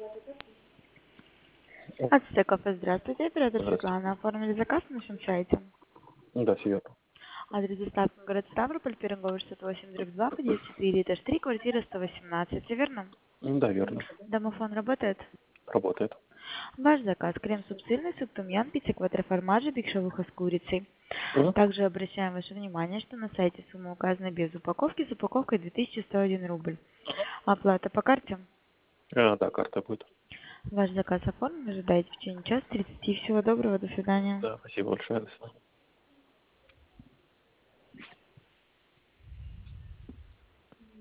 Ацтек кафе, здравствуйте. Оператор Здравствуйте. Светлана. Оформили заказ на нашем сайте. Да, все верно. Адрес доставки город Ставрополь, Пироговый 68/2, подъезд 4, этаж 3, квартира 118. Все верно? Да, верно. Домофон работает? Работает. Ваш заказ. Крем-суп сырный, суп тумьян, пицца квадроформаджи, биг-шавуха с курицей. Мгм. Также обращаем ваше внимание, что на сайте сумма указана без упаковки, с упаковкой 2101 рубль. Оплата по карте. Да, карта будет. Ваш заказ оформлен, ожидайте в течение часа 30. Всего доброго, до свидания. Да, спасибо большое. До свидания.